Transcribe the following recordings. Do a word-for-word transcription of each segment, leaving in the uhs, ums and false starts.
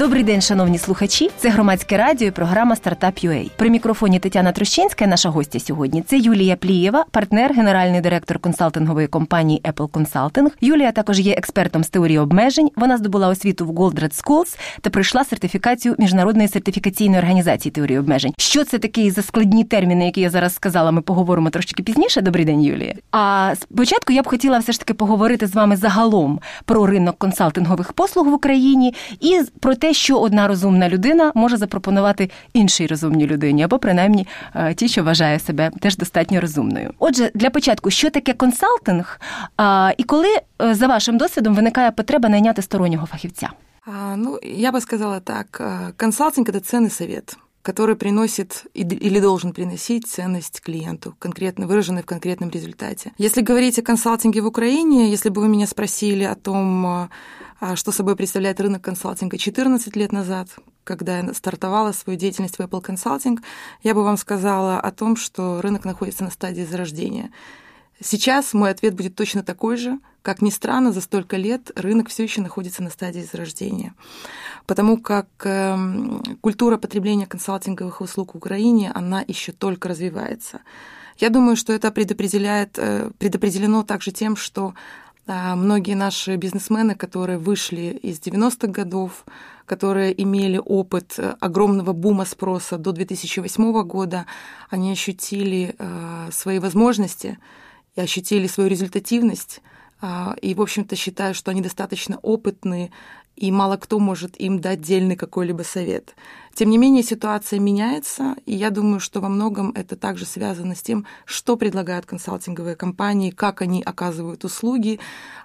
Добрий день, шановні слухачі. Це Громадське радіо і програма «Стартап.ю а». При мікрофоні Тетяна Трощинська, наша гостя сьогодні. Це Юлія Плієва, партнер, генеральний директор консалтингової компанії Apple Consulting. Юлія також є експертом з теорії обмежень. Вона здобула освіту в Goldratt Schools та пройшла сертифікацію Міжнародної сертифікаційної організації теорії обмежень. Що це такі за складні терміни, які я зараз сказала, ми поговоримо трошки пізніше. Добрий день, Юлія. А спочатку я б хотіла все ж таки поговорити з вами загалом про ринок консалтингових послуг в Україні і про те, що одна розумна людина може запропонувати іншій розумній людині, або принаймні ті, що вважає себе теж достатньо розумною. Отже, для початку, що таке консалтинг, і коли, за вашим досвідом, виникає потреба найняти стороннього фахівця? А, ну, я бы сказала так, консалтинг – это ценный совет, который приносит или должен приносить ценность клиенту, конкретно выраженной в конкретном результате. Если говорить о консалтинге в Украине, если бы вы меня спросили о том, что собой представляет рынок консалтинга четырнадцать лет назад, когда я стартовала свою деятельность в Apple Consulting, я бы вам сказала о том, что рынок находится на стадии зарождения. Сейчас мой ответ будет точно такой же. Как ни странно, за столько лет рынок все еще находится на стадии зарождения. Потому как культура потребления консалтинговых услуг в Украине, она еще только развивается. Я думаю, что это предопределяет, предопределено также тем, что многие наши бизнесмены, которые вышли из девяностых годов, которые имели опыт огромного бума спроса до две тысячи восьмого года, они ощутили свои возможности и ощутили свою результативность, и, в общем-то, считаю, что они достаточно опытные, и мало кто может им дать дельный какой-либо совет. Тем не менее, ситуация меняется, и я думаю, что во многом это также связано с тем, что предлагают консалтинговые компании, как они оказывают услуги,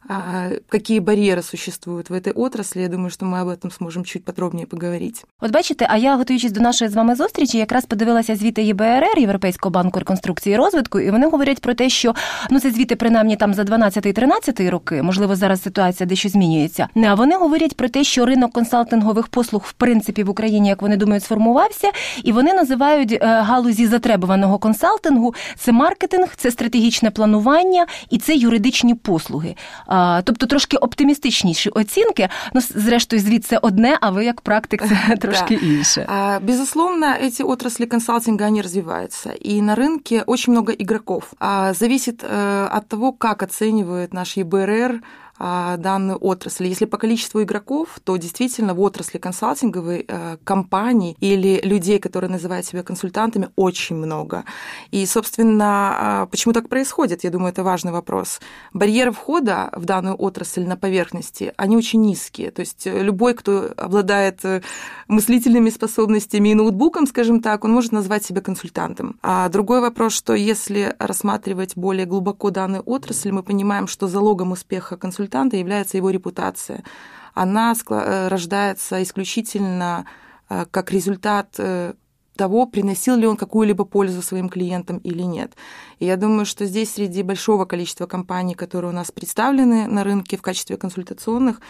какие барьеры существуют в этой отрасли. Я думаю, что мы об этом сможем чуть подробнее поговорить. От бачите, а я, готуючись до нашої з вами зустрічі, якраз подивилася звіти Є Бе Ер Ер, Європейського банку реконструкції і розвитку, і вони говорять про те, що, ну, це звіти принаймні там за дванадцятий-тринадцятий роки, можливо, зараз ситуація дещо змінюється. А вони говорять про те, що ринок консалтингових послуг, в принципі, в Україні, як вони думають, сформувався, і вони називають галузі затребуваного консалтингу – це маркетинг, це стратегічне планування і це юридичні послуги. Тобто трошки оптимістичніші оцінки, ну, зрештою, звіт це одне, а ви як практик це трошки інше. Безусловно, эти отрасли консалтинга, они развиваются, и на рынке очень много игроков. Зависит от того, как оценивает наш Є Бе Ер Ер данную отрасль. Если по количеству игроков, то действительно в отрасли консалтинговой компаний или людей, которые называют себя консультантами, очень много. И, собственно, почему так происходит? Я думаю, это важный вопрос. Барьеры входа в данную отрасль на поверхности, они очень низкие. То есть любой, кто обладает мыслительными способностями и ноутбуком, скажем так, он может назвать себя консультантом. А другой вопрос, что если рассматривать более глубоко данную отрасль, мы понимаем, что залогом успеха консультанта является его репутация. Она рождается исключительно как результат того, приносил ли он какую-либо пользу своим клиентам или нет. И я думаю, что здесь среди большого количества компаний, которые у нас представлены на рынке в качестве консультационных,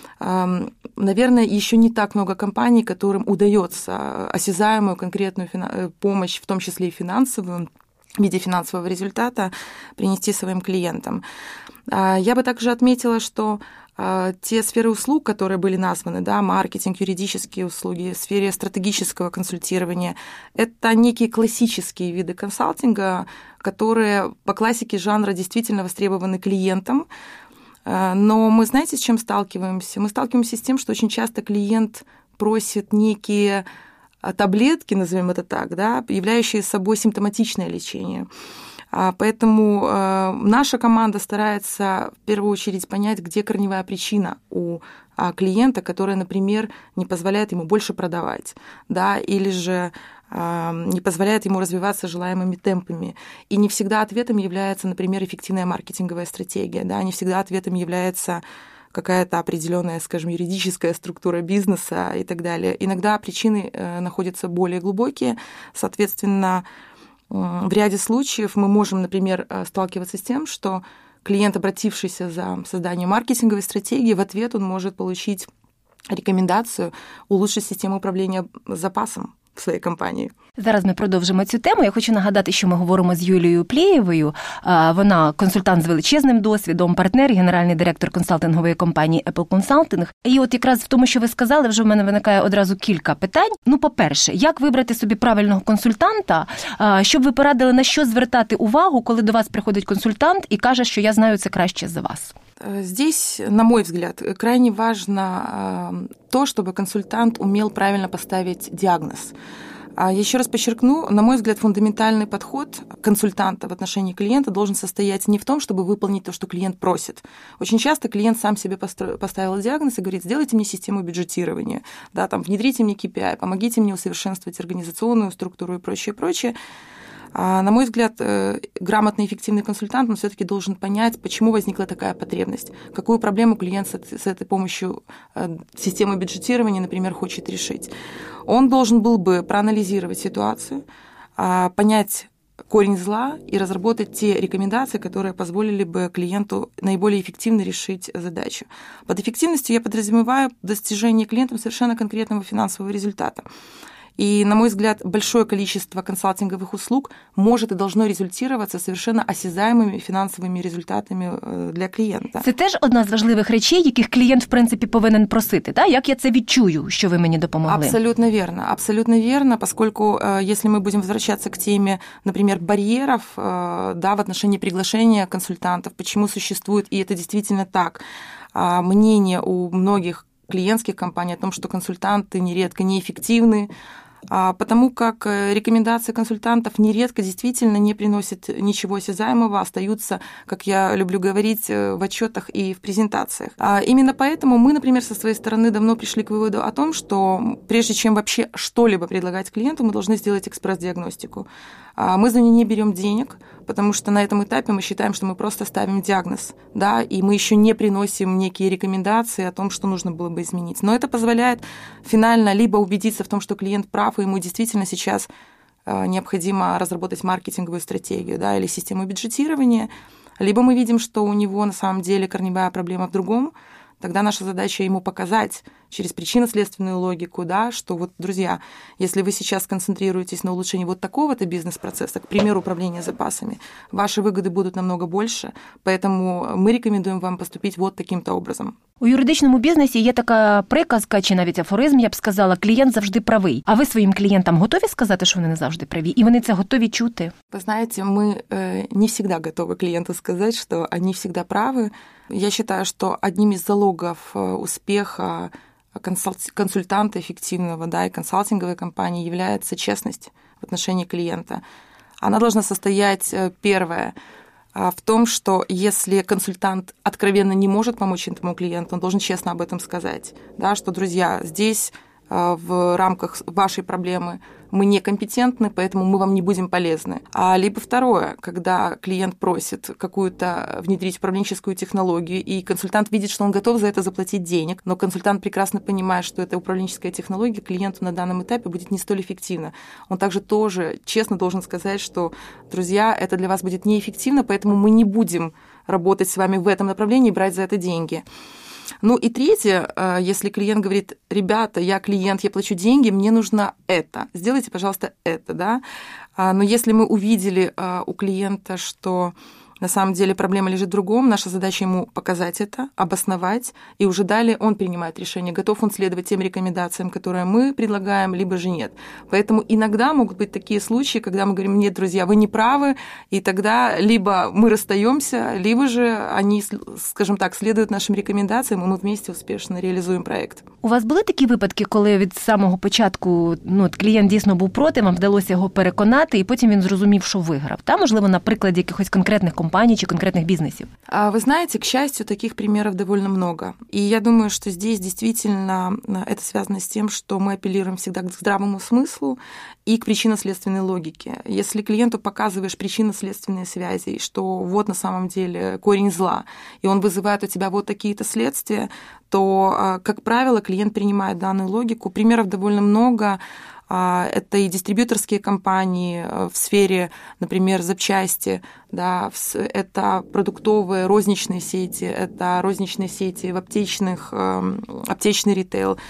наверное, еще не так много компаний, которым удается осязаемую конкретную помощь, в том числе и финансовую, в виде финансового результата принести своим клиентам. Я бы также отметила, что те сферы услуг, которые были названы, да, маркетинг, юридические услуги, в сфере стратегического консультирования, это некие классические виды консалтинга, которые по классике жанра действительно востребованы клиентом. Но мы, знаете, с чем сталкиваемся? Мы сталкиваемся с тем, что очень часто клиент просит некие таблетки, назовем это так, да, являющие собой симптоматичное лечение. Поэтому наша команда старается в первую очередь понять, где корневая причина у клиента, которая, например, не позволяет ему больше продавать, да, или же не позволяет ему развиваться желаемыми темпами. И не всегда ответом является, например, эффективная маркетинговая стратегия, да, не всегда ответом является какая-то определенная, скажем, юридическая структура бизнеса и так далее. Иногда причины находятся более глубокие, соответственно, в ряде случаев мы можем, например, сталкиваться с тем, что клиент, обратившийся за созданием маркетинговой стратегии, в ответ он может получить рекомендацию улучшить систему управления запасом в своей компании. Зараз ми продовжимо цю тему. Я хочу нагадати, що ми говоримо з Юлією Плієвою. Вона консультант з величезним досвідом, партнер, генеральний директор консалтингової компанії Apple Consulting. І от якраз в тому, що ви сказали, вже в мене виникає одразу кілька питань. Ну, по-перше, як вибрати собі правильного консультанта, щоб ви порадили, на що звертати увагу, коли до вас приходить консультант і каже, що я знаю це краще за вас? Здесь, на мой взгляд, крайне важно то, чтобы консультант умел правильно поставить диагноз. Я еще раз подчеркну, на мой взгляд, фундаментальный подход консультанта в отношении клиента должен состоять не в том, чтобы выполнить то, что клиент просит. Очень часто клиент сам себе поставил диагноз и говорит: сделайте мне систему бюджетирования, да, там, внедрите мне кей пи ай, помогите мне усовершенствовать организационную структуру и прочее, прочее. А, на мой взгляд, грамотный и эффективный консультант, он все-таки должен понять, почему возникла такая потребность, какую проблему клиент с этой помощью системы бюджетирования, например, хочет решить. Он должен был бы проанализировать ситуацию, понять корень зла и разработать те рекомендации, которые позволили бы клиенту наиболее эффективно решить задачу. Под эффективностью я подразумеваю достижение клиентам совершенно конкретного финансового результата. И, на мой взгляд, большое количество консалтинговых услуг может и должно результироваться совершенно осязаемыми фінансовими результатами для клієнта. Це теж одна з важливих речей, яких клієнт, в принципі, повинен просити, так? Як я це відчую, що ви мені допомогли? Абсолютно верно, абсолютно верно, поскольку если мы будем возвращаться к теме, например, барьеров, да, в отношении приглашения консультантов, почему существует, и это действительно так, мнение у многих клиентских компаний о том, что консультанты нередко неэффективны, потому как рекомендации консультантов нередко действительно не приносят ничего осязаемого, остаются, как я люблю говорить, в отчетах и в презентациях. Именно поэтому мы, например, со своей стороны давно пришли к выводу о том, что прежде чем вообще что-либо предлагать клиенту, мы должны сделать экспресс-диагностику. Мы за нее не берем денег, потому что на этом этапе мы считаем, что мы просто ставим диагноз, да, и мы еще не приносим некие рекомендации о том, что нужно было бы изменить. Но это позволяет финально либо убедиться в том, что клиент прав, и ему действительно сейчас необходимо разработать маркетинговую стратегию, да, или систему бюджетирования, либо мы видим, что у него на самом деле корневая проблема в другом. Тогда наша задача ему показать через причинно-следственную логику, да, что вот, друзья, если вы сейчас концентрируетесь на улучшении вот такого-то бизнес-процесса, к примеру, управления запасами, ваши выгоды будут намного больше, поэтому мы рекомендуем вам поступить вот таким-то образом. У юридичному бізнесі є така приказка, чи навіть афоризм, я б сказала, клієнт завжди правий. А ви своїм клієнтам готові сказати, що вони не завжди праві? І вони це готові чути? Вы знаете, мы не всегда готовы клиенту сказать, что они всегда правы. Я считаю, что одним из залогов успеха консультанта эффективного, да, и консалтинговой компании является честность в отношении клиента. Она должна состоять, первое, в том, что если консультант откровенно не может помочь этому клиенту, он должен честно об этом сказать, да, что, друзья, здесь в рамках вашей проблемы мы некомпетентны, поэтому мы вам не будем полезны. А либо второе, когда клиент просит какую-то внедрить управленческую технологию, и консультант видит, что он готов за это заплатить денег, но консультант прекрасно понимает, что эта управленческая технология клиенту на данном этапе будет не столь эффективна. Он также тоже честно должен сказать, что, друзья, это для вас будет неэффективно, поэтому мы не будем работать с вами в этом направлении и брать за это деньги. Ну и третье, если клиент говорит: ребята, я клиент, я плачу деньги, мне нужно это, сделайте, пожалуйста, это, да. Но если мы увидели у клиента, что на самом деле проблема лежит в другом, наша задача ему показать это, обосновать, и уже далее он принимает решение, готов он следовать тем рекомендациям, которые мы предлагаем, либо же нет. Поэтому иногда могут быть такие случаи, когда мы говорим: нет, друзья, вы не правы, и тогда либо мы расстаемся, либо же они, скажем так, следуют нашим рекомендациям, и мы вместе успешно реализуем проект. У вас були такі випадки, коли від самого початку, ну, клієнт дійсно був проти, вам вдалося його переконати, і потім він зрозумів, що виграв? Та, можливо, на прикладі якихось конкретних компаний чи конкретных бизнесов? Вы знаете, к счастью, таких примеров довольно много. И я думаю, что здесь действительно это связано с тем, что мы апеллируем всегда к здравому смыслу и к причинно-следственной логике. Если клиенту показываешь причинно-следственные связи, что вот на самом деле корень зла, и он вызывает у тебя вот такие-то следствия, то, как правило, клиент принимает данную логику. Примеров довольно много. Это и дистрибьюторские компании в сфере, например, запчасти, да, это продуктовые розничные сети, это розничные сети в аптечных, аптечный ритейл,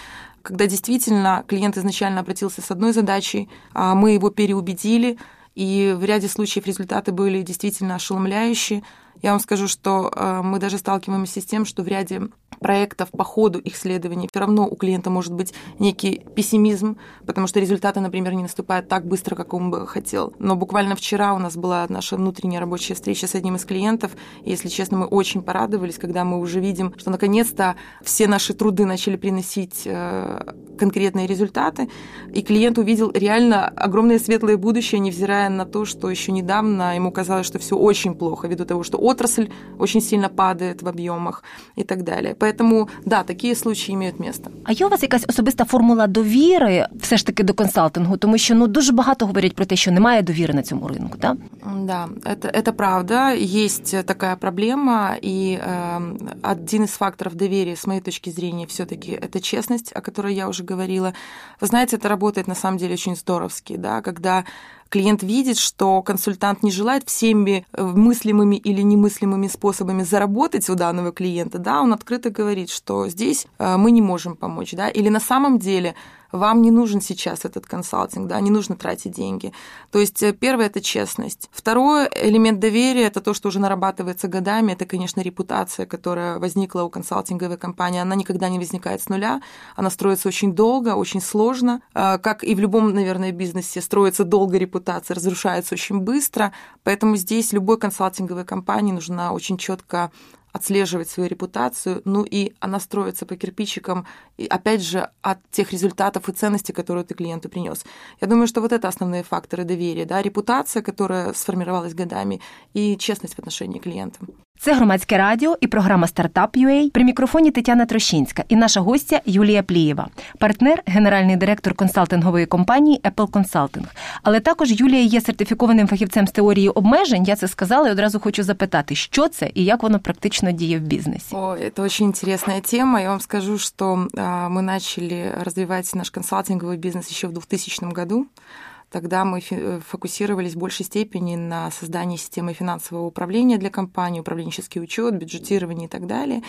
когда действительно клиент изначально обратился с одной задачей, а мы его переубедили, и в ряде случаев результаты были действительно ошеломляющие. Я вам скажу, что мы даже сталкиваемся с тем, что в ряде проектов по ходу их следования все равно у клиента может быть некий пессимизм, потому что результаты, например, не наступают так быстро, как он бы хотел. Но буквально вчера у нас была наша внутренняя рабочая встреча с одним из клиентов, и, если честно, мы очень порадовались, когда мы уже видим, что наконец-то все наши труды начали приносить конкретные результаты, и клиент увидел реально огромное светлое будущее, невзирая на то, что еще недавно ему казалось, что все очень плохо, ввиду того, что отрасль очень сильно падает в об'ємах і так далі. Поэтому, да, такі случаї мають місце. А є у вас якась особиста формула довіри все ж таки до консалтингу? Тому що ну, дуже багато говорять про те, що немає довіри на цьому ринку, так? Да, это, это правда. Есть такая проблема, и э, один из факторов доверия, с моей точки зрения, все-таки это честность, о которой я уже говорила. Вы знаете, это работает на самом деле очень здоровски, да, когда клиент видит, что консультант не желает всеми мыслимыми или немыслимыми способами заработать у данного клиента, да, он открыто говорит, что здесь мы не можем помочь, да, или на самом деле вам не нужен сейчас этот консалтинг, да, не нужно тратить деньги. То есть первое – это честность. Второе – элемент доверия – это то, что уже нарабатывается годами, это, конечно, репутация, которая возникла у консалтинговой компании. Она никогда не возникает с нуля, она строится очень долго, очень сложно. Как и в любом, наверное, бизнесе, строится долго репутация, разрушается очень быстро, поэтому здесь любой консалтинговой компании нужна очень четко отслеживать свою репутацию, ну и она строится по кирпичикам, и опять же, от тех результатов и ценностей, которые ты клиенту принес. Я думаю, что вот это основные факторы доверия, да, репутация, которая сформировалась годами, и честность в отношении клиента. Це Громадське радіо і програма «Стартап.ю ей». При мікрофоні Тетяна Трощинська і наша гостя Юлія Плієва, партнер, генеральний директор консалтингової компанії Apple Consulting. Але також Юлія є сертифікованим фахівцем з теорії обмежень. Я це сказала і одразу хочу запитати, що це і як воно практично діє в бізнесі. О, это очень интересная тема. Я вам скажу, что мы начали развивать наш консалтинговый бизнес еще в двухтысячном году. Тогда мы фокусировались в большей степени на создании системы финансового управления для компании, управленческий учет, бюджетирование и так далее.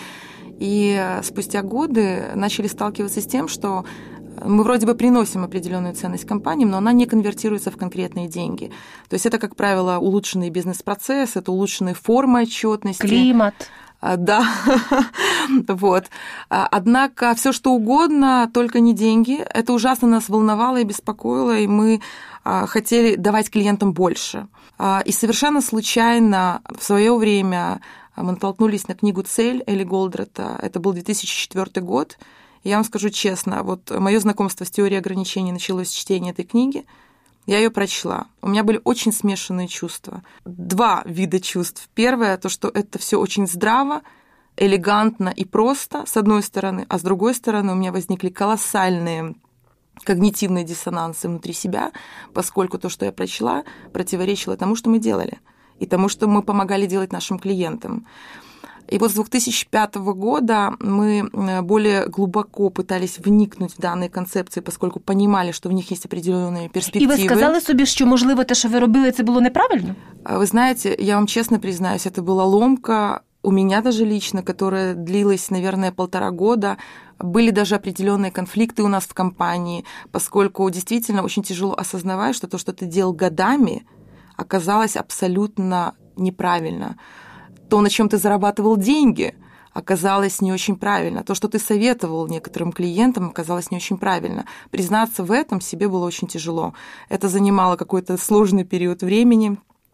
И спустя годы начали сталкиваться с тем, что мы вроде бы приносим определенную ценность компаниям, но она не конвертируется в конкретные деньги. То есть это, как правило, улучшенный бизнес-процесс, это улучшенные формы отчетности. Климат. Да, вот. Однако все что угодно, только не деньги. Это ужасно нас волновало и беспокоило, и мы хотели давать клиентам больше. И совершенно случайно в свое время мы натолкнулись на книгу «Цель» Элли Голдрата. Это был две тысячи четвёртый год. И я вам скажу честно, вот мое знакомство с теорией ограничений началось с чтения этой книги. Я ее прочла. У меня были очень смешанные чувства. Два вида чувств. Первое, то, что это все очень здраво, элегантно и просто, с одной стороны, а с другой стороны у меня возникли колоссальные когнитивные диссонансы внутри себя, поскольку то, что я прочла, противоречило тому, что мы делали, и тому, что мы помогали делать нашим клиентам. И вот с две тысячи пятого года мы более глубоко пытались вникнуть в данные концепции, поскольку понимали, что в них есть определенные перспективы. І ви сказали собі, що, можливо, те, що ви робили, це було неправильно? Вы знаете, я вам честно признаюсь, это была ломка у меня даже лично, которая длилась, наверное, полтора года. Были даже определенные конфликты у нас в компании, поскольку действительно очень тяжело осознавать, что то, что ты делал годами, оказалось абсолютно неправильно. То, на чем ты зарабатывал деньги, оказалось не очень правильно. То, что ты советовал некоторым клиентам, оказалось не очень правильно. Признаться в этом себе было очень тяжело. Это занимало какой-то сложный период времени.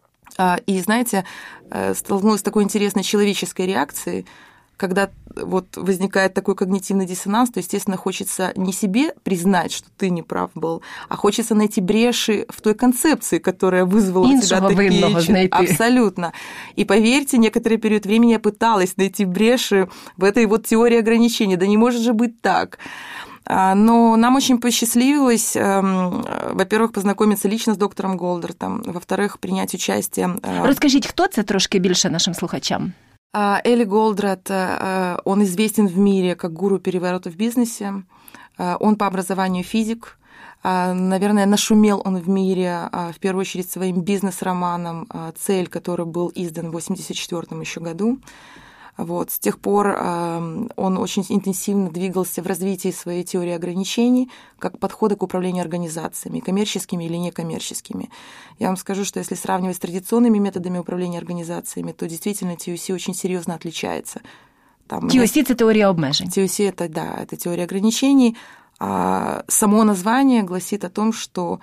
И, знаете, столкнулась с такой интересной человеческой реакцией, когда вот возникает такой когнитивный диссонанс, то, естественно, хочется не себе признать, что ты не прав был, а хочется найти бреши в той концепции, которая вызвала у тебя такие... Абсолютно. И поверьте, некоторый период времени я пыталась найти бреши в этой вот теории ограничений. Да не может же быть так. Но нам очень посчастливилось, во-первых, познакомиться лично с доктором Голдратом, во-вторых, принять участие... Розкажіть, хто це трошки більше нашим слухачам? Элли Голдрат, он известен в мире как гуру переворотов в бизнесе. Он по образованию физик. Наверное, нашумел он в мире в первую очередь своим бизнес-романом «Цель», который был издан в восемьдесят четвёртом еще году. Вот. С тех пор э, он очень интенсивно двигался в развитии своей теории ограничений, как подхода к управлению организациями, коммерческими или некоммерческими. Я вам скажу, что если сравнивать с традиционными методами управления организациями, то действительно ти ю си очень серьезно отличается. ти ю сі – це теория обмежень. ти ю сі – это, да, это теория ограничений. А само название гласит о том, что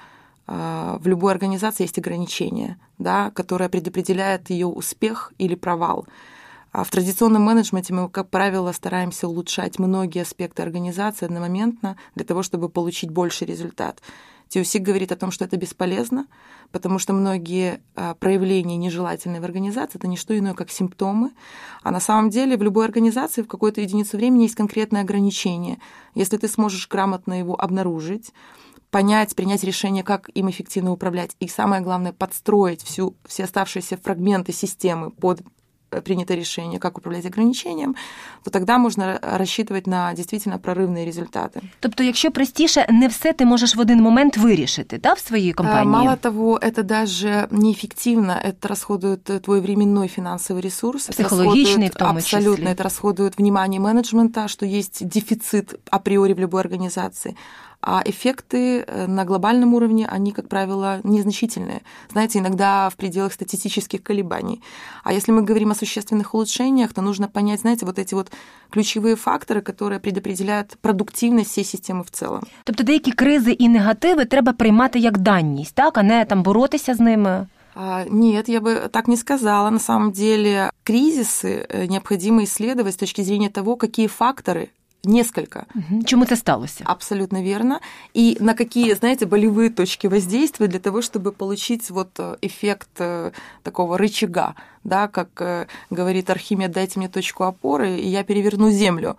а, в любой организации есть ограничение, да, которое предопределяет ее успех или провал. А в традиционном менеджменте мы, как правило, стараемся улучшать многие аспекты организации одномоментно для того, чтобы получить больший результат. ти ю си говорит о том, что это бесполезно, потому что многие проявления нежелательные в организации – это не что иное, как симптомы. А на самом деле в любой организации в какую-то единицу времени есть конкретное ограничение. Если ты сможешь грамотно его обнаружить, понять, принять решение, как им эффективно управлять, и самое главное – подстроить всю, все оставшиеся фрагменты системы под принято решение, как управлять ограничением, то тогда можно рассчитывать на действительно прорывные результаты. Тобто, якщо простіше, не все ти можеш в один момент вирішити, да, в своей компании? Мало того, это даже неэффективно, это расходует твой временной финансовый ресурс. Психологичный в том числе. Абсолютно, это расходует внимание менеджмента, что есть дефицит априори в любой организации. А эффекты на глобальном уровне, они, как правило, незначительные. Знаете, иногда в пределах статистических колебаний. А если мы говорим о существенных улучшениях, то нужно понять, знаете, вот эти вот ключевые факторы, которые предопределяют продуктивность всей системы в целом. Тобто деякі кризи і негативи треба приймати як данність, так, а не там боротися з ними? Нет, я бы так не сказала. На самом деле кризисы необходимо исследовать с точки зрения того, какие факторы несколько. Чему это сталося? Абсолютно верно. И на какие, знаете, болевые точки воздействия для того, чтобы получить вот эффект такого рычага, да, как говорит Архимед, дайте мне точку опоры, и я переверну Землю.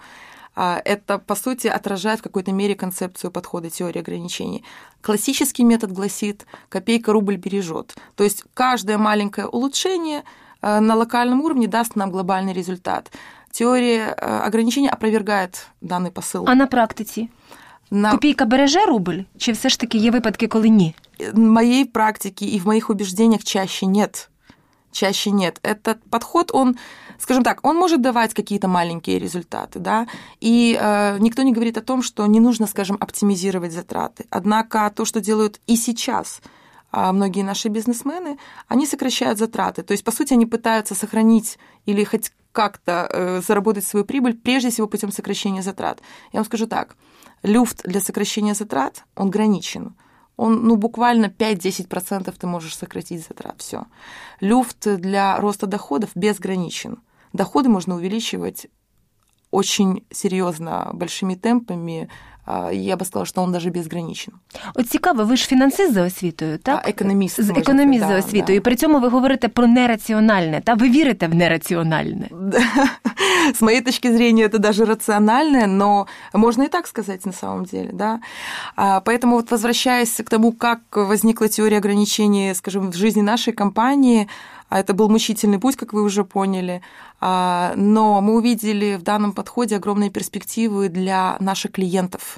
Это, по сути, отражает в какой-то мере концепцию подхода теории ограничений. Классический метод гласит «копейка рубль бережет». То есть каждое маленькое улучшение на локальном уровне даст нам глобальный результат. Теория ограничений опровергает даний посил. А на практиці? На... Копійка береже рубль? Чи все ж таки є випадки, коли ні? В моей практике и в моих убеждениях чаще нет. Чаще нет. Этот подход, он, скажем так, он может давать какие-то маленькие результаты, да, и э, никто не говорит о том, что не нужно, скажем, оптимизировать затраты. Однако то, что делают и сейчас многие наши бизнесмены, они сокращают затраты. То есть, по сути, они пытаются сохранить или хоть как-то заработать свою прибыль, прежде всего путем сокращения затрат. Я вам скажу так, люфт для сокращения затрат, он граничен. Он, ну, буквально пять-десять процентов ты можешь сократить затрат, все. Люфт для роста доходов безграничен. Доходы можно увеличивать очень серьезно, большими темпами. Я би сказала, що він навіть безграничен. От цікаво, ви ж фінансист за освітою, так? А, економіст. З економіст да, за освітою. Да. І при цьому ви говорите про нераціональне, та ви вірите в нераціональне. С моей точки зрения, это даже рациональное, но можно и так сказать на самом деле, да. Поэтому вот возвращаясь к тому, как возникла теория ограничений, скажем, в жизни нашей компании, это был мучительный путь, как вы уже поняли, но мы увидели в данном подходе огромные перспективы для наших клиентов.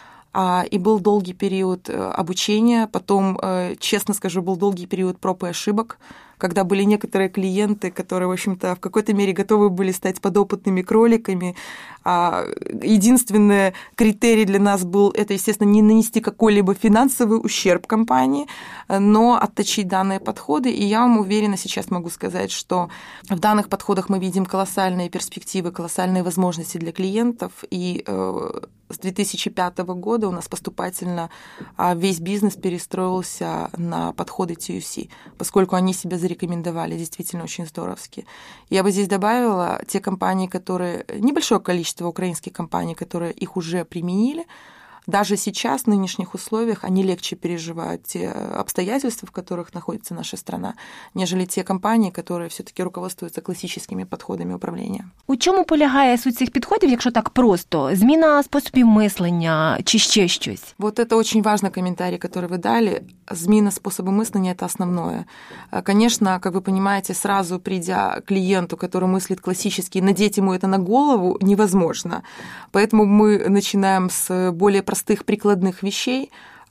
И был долгий период обучения, потом, честно скажу, был долгий период проб и ошибок, когда были некоторые клиенты, которые, в общем-то, в какой-то мере готовы были стать подопытными кроликами. Единственный критерий для нас был, это, естественно, не нанести какой-либо финансовый ущерб компании, но отточить данные подходы. И я вам уверенно сейчас могу сказать, что в данных подходах мы видим колоссальные перспективы, колоссальные возможности для клиентов. И с две тысячи пятого года у нас поступательно весь бизнес перестроился на подходы ти ю си, поскольку они себя зарекомендовали действительно очень здоровски. Я бы здесь добавила те компании, которые... Небольшое количество украинских компаний, которые их уже применили. Даже сейчас, в нынешних условиях, они легче переживают те обстоятельства, в которых находится наша страна, нежели те компанії, які все-таки руководствуються класичними підходами управління. У чому полягає суть цих підходів, якщо так просто? Зміна способів мислення чи ще щось? Вот это очень важный комментарий, который вы дали. Змена способа мышления – это основное. Конечно, как вы понимаете, сразу придя к клиенту, который мыслит классически, надеть ему это на голову невозможно. Поэтому мы начинаем с более простых прикладных вещей,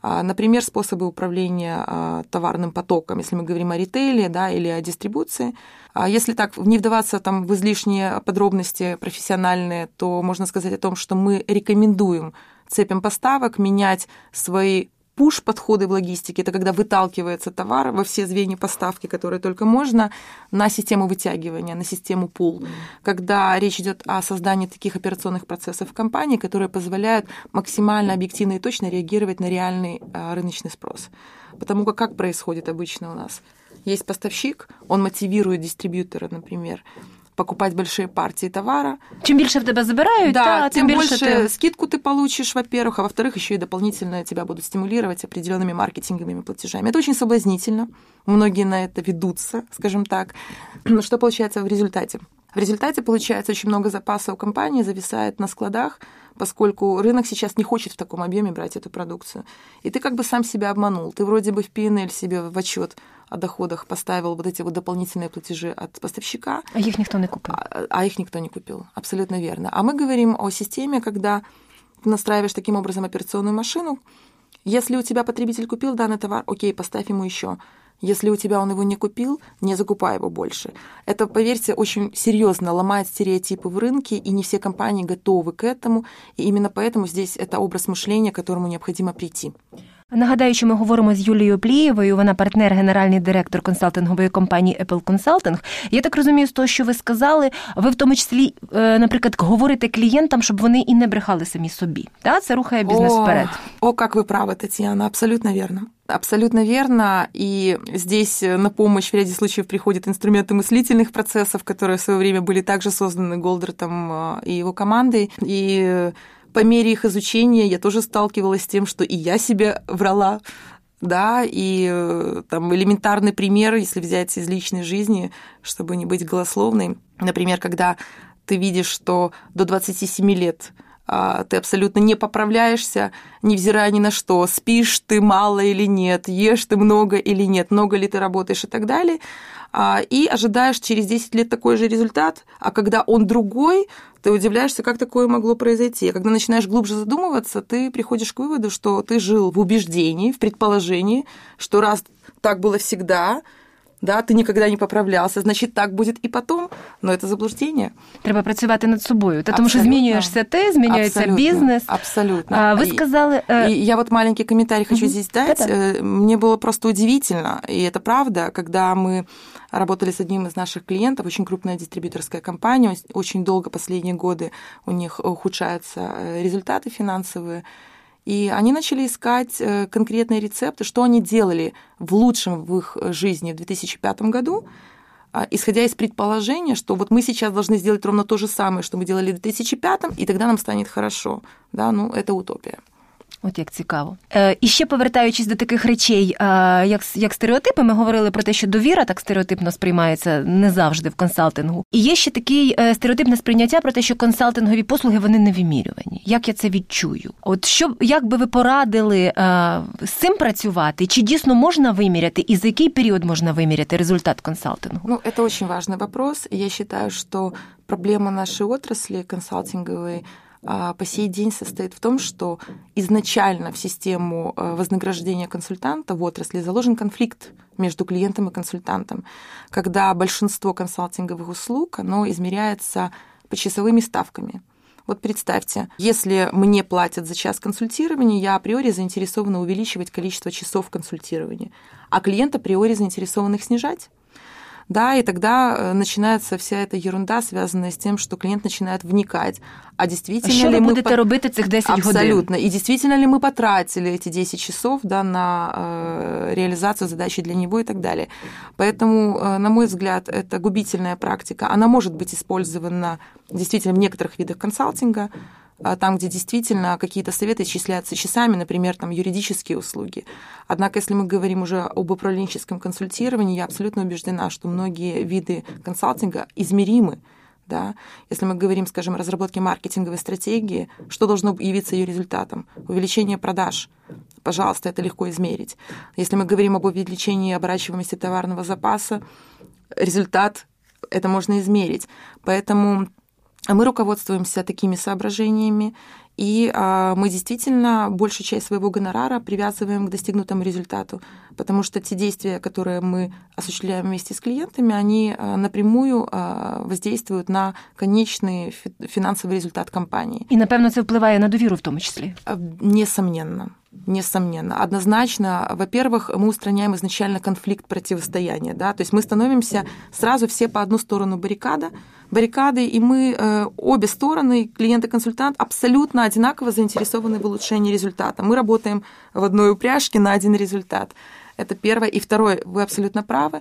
Например, способы управления товарным потоком, если мы говорим о ритейле, да, или о дистрибуции. Если так не вдаваться там, в излишние подробности профессиональные, то можно сказать о том, что мы рекомендуем цепям поставок менять свои пуш-подходы в логистике. Это когда выталкивается товар во все звенья поставки, которые только можно, на систему вытягивания, на систему пул. Когда речь идет о создании таких операционных процессов в компании, которые позволяют максимально объективно и точно реагировать на реальный рыночный спрос. Потому как как происходит обычно у нас? Есть поставщик, он мотивирует дистрибьютора, например, покупать большие партии товара. Чем больше в тебя забирают, да, да, тем, тем больше ты... скидку ты получишь, во-первых, а во-вторых, еще и дополнительно тебя будут стимулировать определенными маркетинговыми платежами. Это очень соблазнительно. Многие на это ведутся, скажем так. Но что получается в результате? В результате получается очень много запаса у компании зависает на складах, поскольку рынок сейчас не хочет в таком объеме брать эту продукцию. И ты как бы сам себя обманул. Ты вроде бы в пи эн эль себе в отчет о доходах поставил вот эти вот дополнительные платежи от поставщика. А их никто не купил. А, а их никто не купил, абсолютно верно. А мы говорим о системе, когда ты настраиваешь таким образом операционную машину. Если у тебя потребитель купил данный товар, окей, поставь ему еще. Если у тебя он его не купил, не закупай его больше. Это, поверьте, очень серьезно ломает стереотипы в рынке, и не все компании готовы к этому. И именно поэтому здесь это образ мышления, к которому необходимо прийти. Нагадаю, що ми говоримо з Юлією Плієвою, вона партнер, генеральний директор консалтингової компанії Apple Consulting. Я так розумію, з того, що ви сказали, ви в тому числі, наприклад, говорите клієнтам, щоб вони і не брехали самі собі. Да? Це рухає бізнес о, вперед. О, как вы правы, Татьяна, абсолютно верно. Абсолютно верно, и здесь на помощь в ряде случаев приходят инструменты мыслительных процессов, которые в свое время были также созданы Голдратом и его командой, и по мере их изучения я тоже сталкивалась с тем, что и я себе врала, да, и там элементарный пример, если взять из личной жизни, чтобы не быть голословной, например, когда ты видишь, что до двадцати семи лет ты абсолютно не поправляешься, невзирая ни на что, спишь ты мало или нет, ешь ты много или нет, много ли ты работаешь и так далее, и ожидаешь через десять лет такой же результат, а когда он другой, ты удивляешься, как такое могло произойти. А когда начинаешь глубже задумываться, ты приходишь к выводу, что ты жил в убеждении, в предположении, что раз так было всегда, да, ти ніколи не поправлявся, значить, так буде і потім, але це заблуждення. Треба працювати над собою, тому що змінюєшся ти, змінюється абсолютно, бізнес. Абсолютно. А, вы сказали... И, и я вот маленький комментарий хочу mm-hmm. здесь дать. Да-да. Мне было просто удивительно, и это правда, когда мы работали с одним из наших клиентов, очень крупная дистрибьюторская компания, очень долго, последние годы у них ухудшаются результаты финансовые, и они начали искать конкретные рецепты, что они делали в лучшем в их жизни в две тысячи пятом году, исходя из предположения, что вот мы сейчас должны сделать ровно то же самое, что мы делали в две тысячи пятом, и тогда нам станет хорошо. Да, ну, это утопия. От як цікаво. Е, і ще повертаючись до таких речей, е, як, як стереотипи, ми говорили про те, що довіра так стереотипно сприймається не завжди в консалтингу. І є ще такий е, стереотипне сприйняття про те, що консалтингові послуги, вони невимірювані. Як я це відчую? От що, як би ви порадили е, з цим працювати? Чи дійсно можна виміряти? І за який період можна виміряти результат консалтингу? Ну, это очень важный вопрос. Я считаю, что проблема нашей отрасли консалтинговой по сей день состоит в том, что изначально в систему вознаграждения консультанта в отрасли заложен конфликт между клиентом и консультантом, когда большинство консалтинговых услуг, оно измеряется почасовыми ставками. Вот представьте, если мне платят за час консультирования, я априори заинтересована увеличивать количество часов консультирования, а клиент априори заинтересован их снижать. Да, и тогда начинается вся эта ерунда, связанная с тем, что клиент начинает вникать, а действительно а ли вы мы... будете робити цих десять годин? Абсолютно. И действительно ли мы потратили эти десять часов, да, на э, реализацию задачи для него и так далее. Поэтому, э, на мой взгляд, это губительная практика. Она может быть использована действительно в некоторых видах консалтинга, там, где действительно какие-то советы исчисляются часами, например, там, юридические услуги. Однако, если мы говорим уже об управленческом консультировании, я абсолютно убеждена, что многие виды консалтинга измеримы. Да? Если мы говорим, скажем, о разработке маркетинговой стратегии, что должно явиться ее результатом? Увеличение продаж. Пожалуйста, это легко измерить. Если мы говорим об увеличении оборачиваемости товарного запаса, результат это можно измерить. Поэтому мы руководствуемся такими соображениями, И а, мы действительно большую часть своего гонорара привязываем к достигнутому результату, потому что те действия, которые мы осуществляем вместе с клиентами, они а, напрямую а, воздействуют на конечный финансовый результат компании. І, напевно, це впливає на довіру в тому числі? Несомненно. Несомненно. Однозначно, во-первых, мы устраняем изначально конфликт противостояния. Да? То есть мы становимся сразу все по одну сторону баррикада, баррикады, и мы, э, обе стороны, клиент и консультант, абсолютно одинаково заинтересованы в улучшении результата. Мы работаем в одной упряжке на один результат. Это первое. И второе, вы абсолютно правы,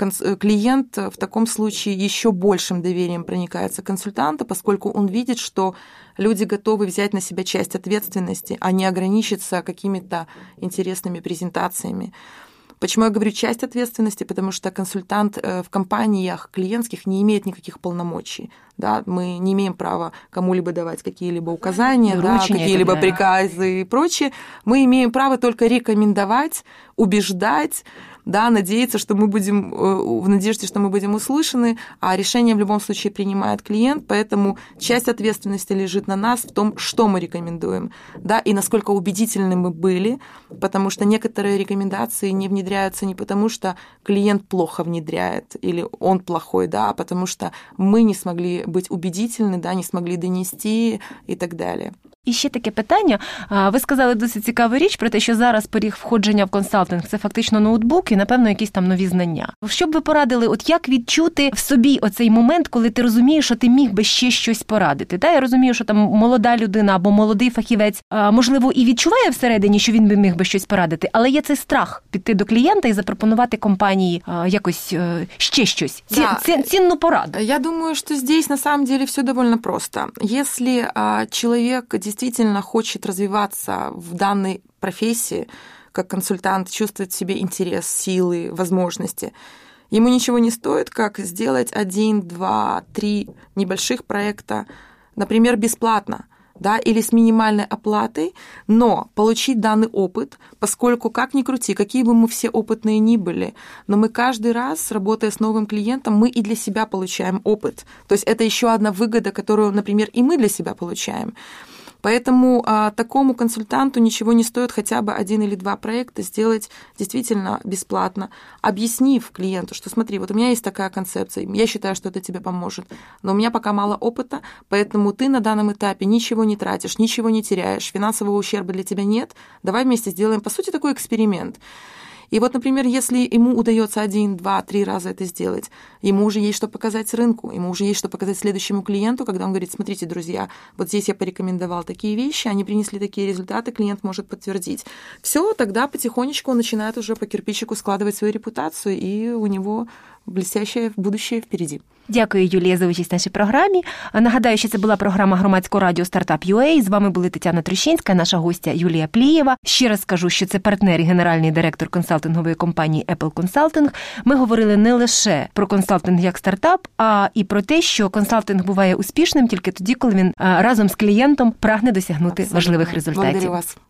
клиент в таком случае еще большим доверием проникается к консультанту, поскольку он видит, что люди готовы взять на себя часть ответственности, а не ограничиться какими-то интересными презентациями. Почему я говорю часть ответственности? Потому что консультант в компаниях клиентских не имеет никаких полномочий. Да? Мы не имеем права кому-либо давать какие-либо указания, да, какие-либо приказы и прочее. Мы имеем право только рекомендовать, убеждать, да, надеяться, что мы будем, в надежде, что мы будем услышаны, а решение в любом случае принимает клиент, поэтому часть ответственности лежит на нас в том, что мы рекомендуем, да, и насколько убедительны мы были, потому что некоторые рекомендации не внедряются не потому, что клиент плохо внедряет или он плохой, да, а потому что мы не смогли быть убедительны, да, не смогли донести и так далее. І ще таке питання. Ви сказали досить цікаву річ про те, що зараз поріг входження в консалтинг – це фактично ноутбук і, напевно, якісь там нові знання. Що б ви порадили, от як відчути в собі оцей момент, коли ти розумієш, що ти міг би ще щось порадити? Та, я розумію, що там молода людина або молодий фахівець, можливо, і відчуває всередині, що він би міг би щось порадити, але є цей страх піти до клієнта і запропонувати компанії якось ще щось, ці, да. цінну пораду. Я думаю, что здесь на самом деле все довольно просто. Если человек действительно хочет развиваться в данной профессии, как консультант, чувствует в себе интерес, силы, возможности, ему ничего не стоит, как сделать один, два, три небольших проекта, например, бесплатно, да, или с минимальной оплатой, но получить данный опыт, поскольку, как ни крути, какие бы мы все опытные ни были, но мы каждый раз, работая с новым клиентом, мы и для себя получаем опыт. То есть это еще одна выгода, которую, например, и мы для себя получаем. Поэтому а, такому консультанту ничего не стоит хотя бы один или два проекта сделать действительно бесплатно, объяснив клиенту, что смотри, вот у меня есть такая концепция, я считаю, что это тебе поможет, но у меня пока мало опыта, поэтому ты на данном этапе ничего не тратишь, ничего не теряешь, финансового ущерба для тебя нет, давай вместе сделаем, по сути, такой эксперимент. И вот, например, если ему удается один, два, три раза это сделать, ему уже есть что показать рынку, ему уже есть что показать следующему клиенту, когда он говорит, смотрите, друзья, вот здесь я порекомендовал такие вещи, они принесли такие результаты, клиент может подтвердить. Все, тогда потихонечку он начинает уже по кирпичику складывать свою репутацию, и у него блестяще будущее впереди. Дякую, Юлія, за участь в нашій програмі. Нагадаю, що це була програма Громадського радіо «Стартап.ю ей». З вами були Тетяна Трощинська, наша гостя Юлія Плієва. Ще раз скажу, що це партнер і генеральний директор консалтингової компанії Apple Consulting. Ми говорили не лише про консалтинг як стартап, а і про те, що консалтинг буває успішним тільки тоді, коли він разом з клієнтом прагне досягнути Абсолютно. важливих результатів. Благодарю вас.